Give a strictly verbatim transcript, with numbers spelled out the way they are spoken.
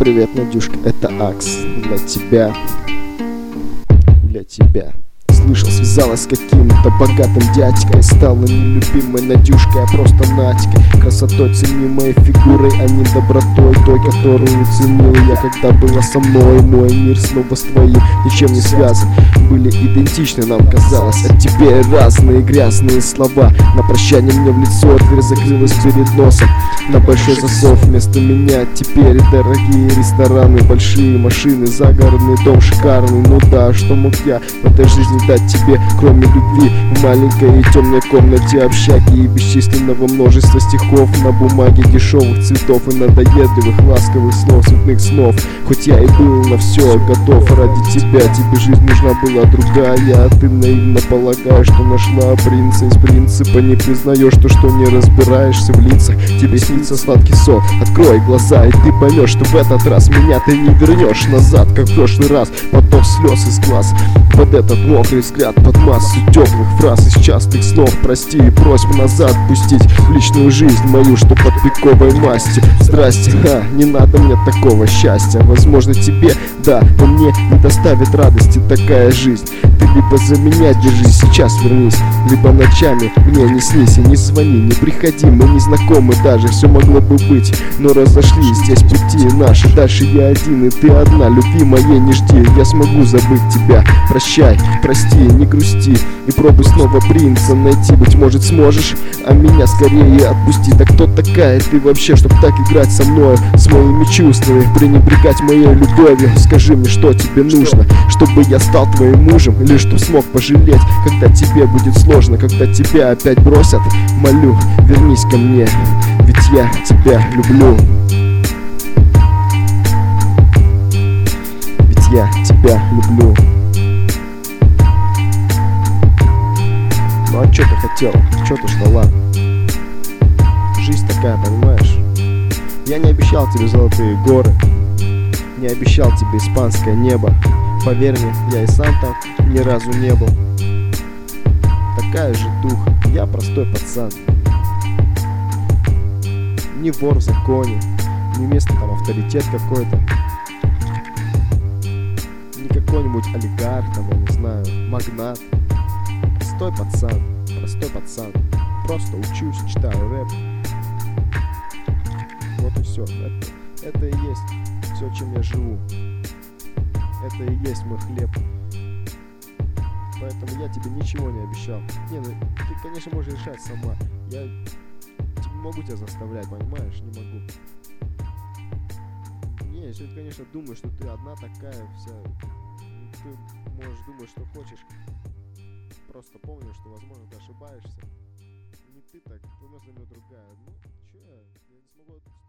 Привет, Надюшка, это Акс. Для тебя, для тебя. Слышал, связалась с каким-то богатым дядькой, стала нелюбимой Надюшкой, а просто Надькой. Красотой ценимой, фигурой, а не добротой, той, которую ценил я, когда была со мной. Мой мир снова с твоим ничем не связан. Были идентичны, нам казалось, от тебе разные грязные слова. На прощание мне в лицо дверь закрылась перед носом. На большой засов вместо меня теперь дорогие рестораны, большие машины, загородный дом шикарный. Ну да, что мог я в этой жизни дать тебе, кроме любви? В маленькой и темной комнате общаги и бесчисленного множества стихов на бумаге, дешевых цветов и надоедливых ласковых слов, цветных снов. Хоть я и был на все готов ради тебя, тебе жизнь нужна была другая, а ты наивно полагаешь, что нашла принца из принципа. Не признаешь то, что не разбираешься в лицах. Тебе снится сладкий сон, открой глаза, и ты поймешь, что в этот раз меня ты не вернешь назад, как в прошлый раз. Поток слез из глаз под этот мокрый взгляд, под массу теплых фраз из частых слов. Прости и просьб назад пустить в личную жизнь мою, что под пиковой масти. Здрасте, ха, не надо мне такого счастья. Возможно тебе, да, но мне не доставит радости такая жизнь. Ты либо за меня держись, сейчас вернись, либо ночами мне не снись и не звони, не приходи, мы не знакомы даже, все могло бы быть, но разошлись здесь пути наши. Дальше я один и ты одна, любви моей не жди, я смогу забыть тебя. Прощай, прости, не грусти и пробуй снова принца найти. Быть может сможешь, а меня скорее отпусти. Да кто такая ты вообще, чтоб так играть со мною, с моими чувствами, пренебрегать моей любовью? Скажи мне, что тебе нужно, чтобы я стал твоим мужем, или чтоб смог пожалеть, когда тебе будет сложно, когда тебя опять бросят? Молю, вернись ко мне, ведь я тебя люблю. Ведь я тебя люблю. Ну а чё ты хотел? Чё ты ждала? Жизнь такая, понимаешь? Я не обещал тебе золотые горы, не обещал тебе испанское небо. Поверь мне, я и сам там ни разу не был. Такая же духа, я простой пацан. Не вор в законе, не место там авторитет какой-то, не какой-нибудь олигарх там, я не знаю, магнат. Простой пацан, простой пацан. Просто учусь, читаю рэп. Вот и все. Это, это и есть все, чем я живу. Это и есть мой хлеб. Поэтому я тебе ничего не обещал. Не, ну ты, конечно, можешь решать сама. Я не могу тебя заставлять, понимаешь? Не могу. Не, если ты, конечно, думаешь, что ты одна такая вся, ты можешь думать, что хочешь. Просто помни, что, возможно, ты ошибаешься. Не ты так, ты, возможно, другая. Ну, че я? Я не смогу